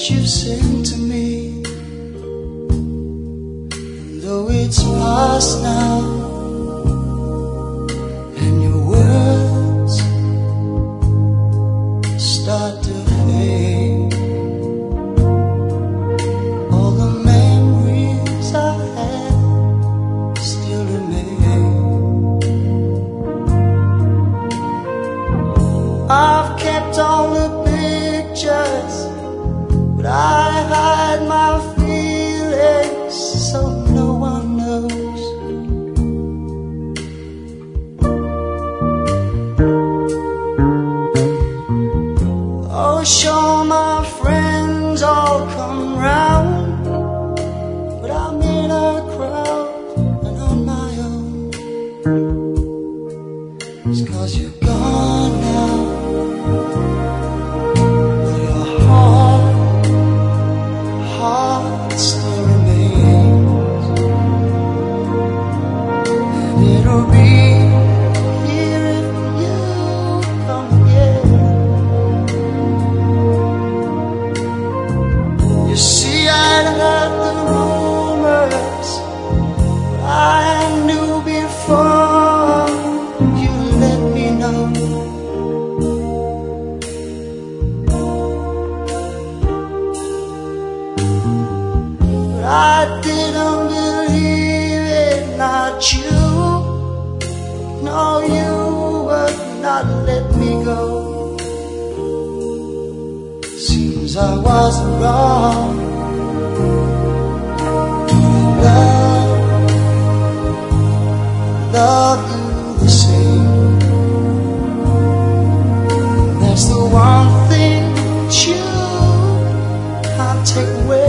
you sing to me, and though it's past now, and your words start to fade, all the memories I had still remain. I've kept all the pictures, but I hide my feelings so no one knows. Oh, sure, my friends all come round, but I'm in a crowd and on my own. It's 'cause you're gone now. Still remains, and it'll be here if you come again. You see, I'd heard the rumors, but I knew before you let me know. I didn't believe it, not you. No, you would not let me go. Seems I was wrong. Love you the same. That's the one thing that you can't take away.